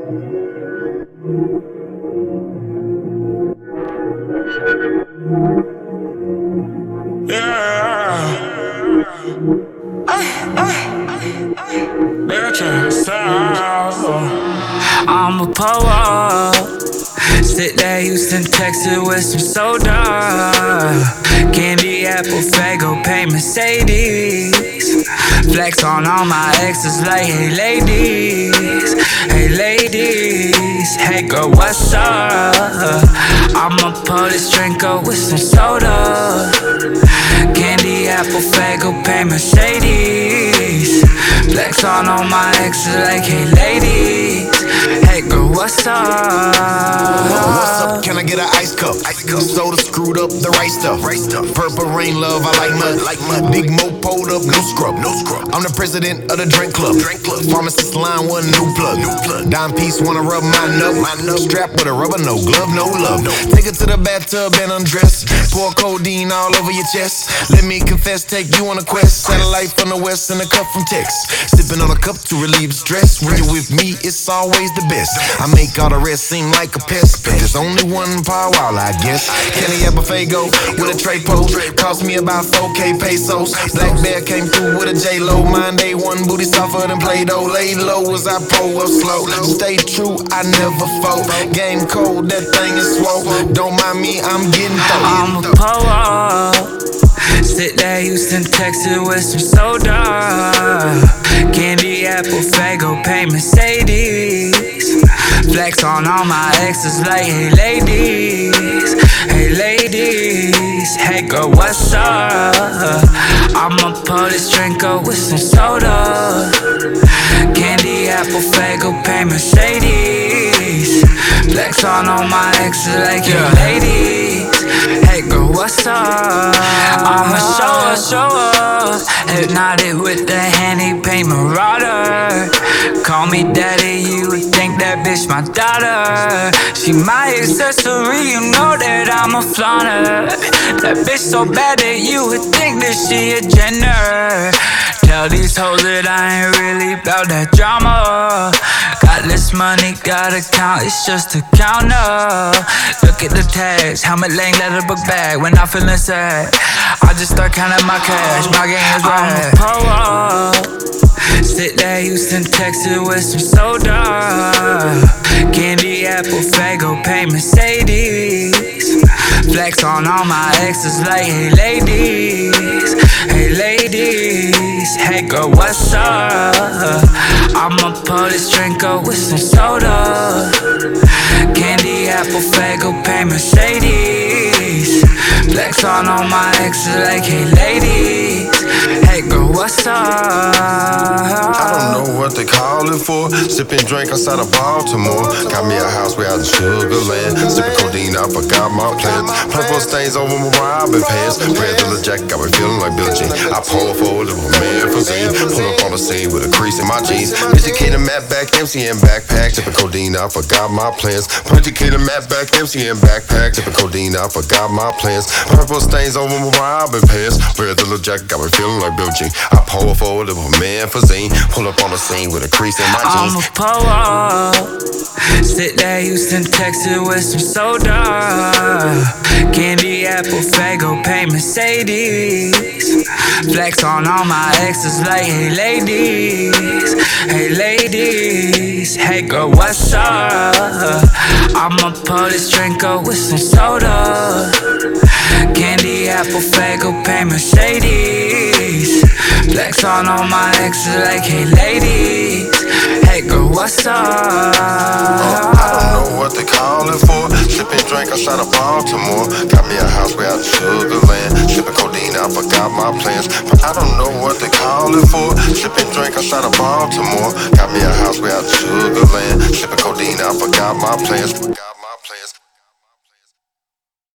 I'ma pull up, sit there, Houston, Texas with some soda. Candy, apple, Fago, pay Mercedes. Flex on all my exes like, hey ladies, hey ladies, hey girl, what's up? I'ma pull this drink up with some soda. Candy, apple, Fago, pay Mercedes. Flex on all my exes like, hey ladies, hey girl, what's up? What's up? Can I get an ice cup? Soda screwed up, the right stuff. Purple rain love, I like mud. Big Mo pulled up, no scrub. I'm the president of the drink club. Pharmacist line, one new plug. Dime piece, wanna rub my nut. Strap with a rubber, no glove, no love. Take it to the bathtub and undress. Pour codeine all over your chest. Let me confess, take you on a quest. Satellite from the west and a cup from Texas. Sipping on a cup to relieve stress. When you're with me, it's always the best. I make all the rest seem like a pest. But there's only one power wall, I guess. Kenny Apple Fago with a tray pose. Cost me about 4K pesos. Black Bear came through with a J-Lo. Mine day one booty softer than Play-Doh. Lay low as I pull up slow. Stay true, I never fold. Game cold, that thing is swole. Don't mind me, I'm getting thrown. I'ma pull up, sit there, Houston, Texas with some soda. Candy, apple, Fago, pay Mercedes. Flex on all my exes like, hey ladies, hey ladies, hey girl, what's up? I'ma pull this drink up with some soda. Candy, apple, Fago, pay Mercedes. Flex on all my exes like, hey ladies, hey girl, what's up? I'ma show up, hypnotic with the Henny Paint Marauder. Call me daddy, you would think that bitch my daughter. She my accessory, you know that I'm a flaunter. That bitch so bad that you would think that she a Jenner. Tell these hoes that I ain't really about that drama. Got this money, gotta count, it's just a counter. Look at the tags, helmet lane, leather book bag. When I'm feeling sad, I just start counting my cash, my game is right. I'ma pull up, sit there, Houston, Texas with some soda. Candy, apple, Fago, pay Mercedes. Flex on all my exes like, hey ladies, hey ladies, hey girl, what's up? I'ma pull this drink up with some soda. Candy, apple, Fago, pay Mercedes. Flex on all my exes like, hey ladies, hey girl, what's up? I don't know what they call it for. Sipping drink outside of Baltimore. Got me a house way out in Sugar Land. Sipping codeine, I forgot my plans. Purple stains over my Robin pants. Red leather jacket, got me feeling like Bill Jean. I pull forward, little man for Zane. Pull up on the scene with a crease in my jeans. Educated Matt back, MCN backpack. Sipping codeine, I forgot my plans. Educated Matt back, MCN backpack. Sipping codeine, I forgot my plans. Purple stains over my Robin pants. Red leather jacket, got me feeling like Bill Jean. I pull forward, little man for Zane. Pull up on the scene with a crease in my jeans. I'ma pull up, sit there, Houston, Texas with some soda. Candy, apple, Fago, pay Mercedes. Flex on all my exes like, hey ladies, hey ladies, hey girl, what's up? I'ma pull this drink up with some soda. Candy, apple, Fago, pay Mercedes. Flex on all my exes like, hey ladies, hey girl, what's up? I don't know what they call it for. Sipping drink outside of Baltimore. Got me a house way out in Sugar Land. Sipping codeine, I forgot my plans. But I don't know what they call it for. Sipping drink outside of Baltimore. Got me a house way out in Sugar Land. Sipping codeine, I forgot my plans.